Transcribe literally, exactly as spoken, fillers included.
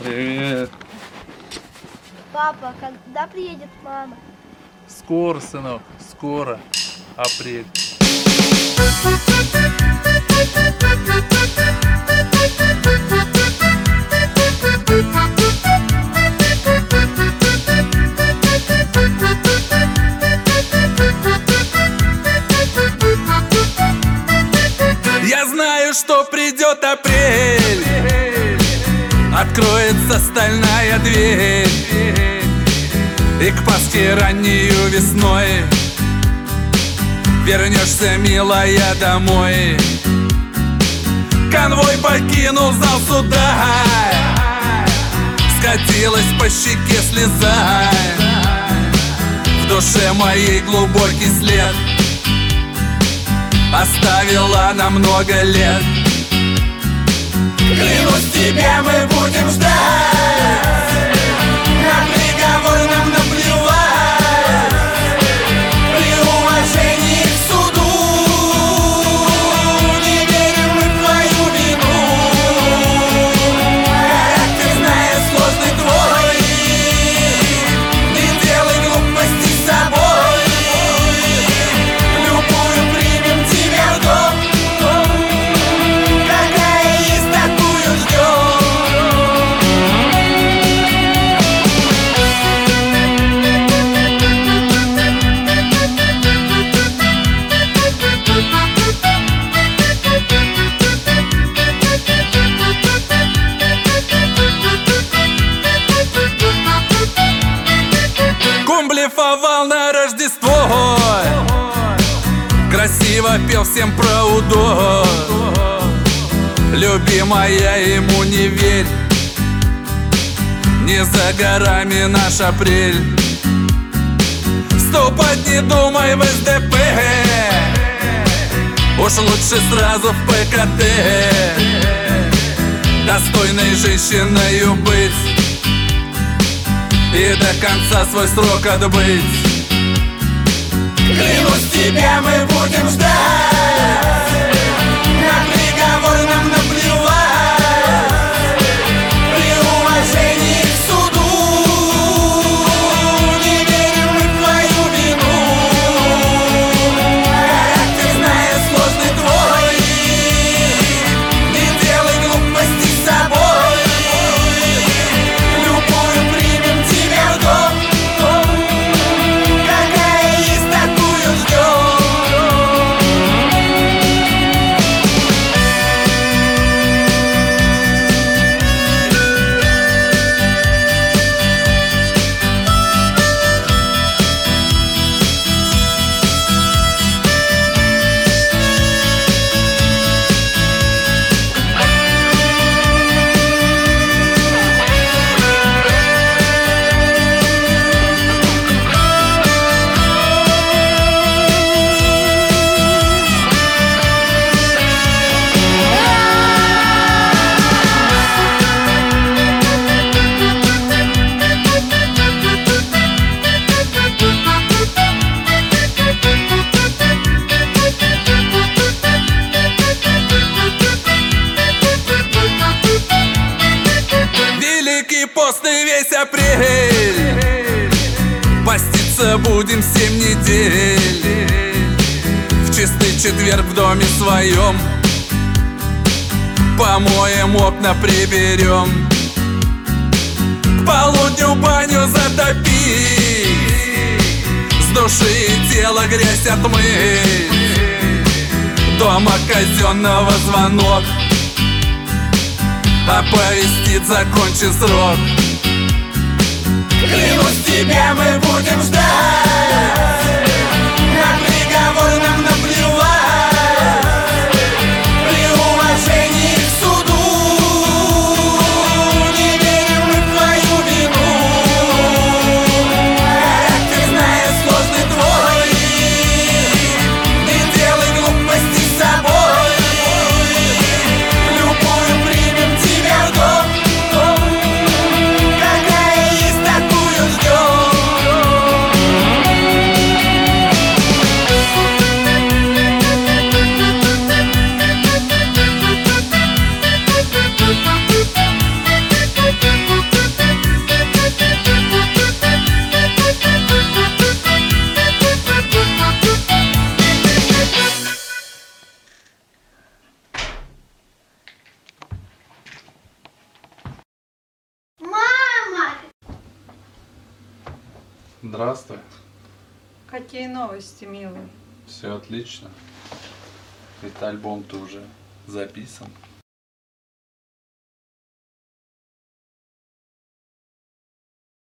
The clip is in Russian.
Привет. Папа, когда приедет мама? Скоро, сынок, скоро. Апрель. Я знаю, что придет апрель, откроется стальная дверь, и к Пасхе раннею весной вернешься, милая, домой. Конвой покинул зал суда, скатилась по щеке слеза, в душе моей глубокий след оставила на много лет. Клянусь, тебя мы будем ждать, на приговор нам наплевать, при уважении к суду не верим мы в твою вину. Характер зная сложный твой, не делай глупостей с собой, любую примем тебя в дом. Блефовал на Рождество, красиво пел всем про удо. Любимая, ему не верь, не за горами наш апрель. Вступать не думай в эс дэ пэ, уж лучше сразу в пэ ка тэ, достойной женщиною быть и до конца свой срок отбыть. Клянусь, тебя мы будем ждать, на приговор нам наплевать, при уважении к суду не верим мы в твою вину. Характер зная сложный твой, не делай глупостей с собой, любую примем тебя в дом. Какая есть, такую ждем. Великий пост и весь апрель, поститься будем семь недель, в чистый четверг в доме своем помоем, окна приберем, к полудню баню затопить, с души и тела грязь отмыть, дома казенного звонок оповестит закончен срок. Клянусь, тебя мы будем ждать, на приговор нам наплевать, при уважении к суду не верим мы в твою вину. Характер зная сложный твой, не делай глупостей с собой, любую примем тебя в дом. Какая есть, такую ждем. Здравствуй. Какие новости, милый? Все отлично. Ведь альбом-то уже записан.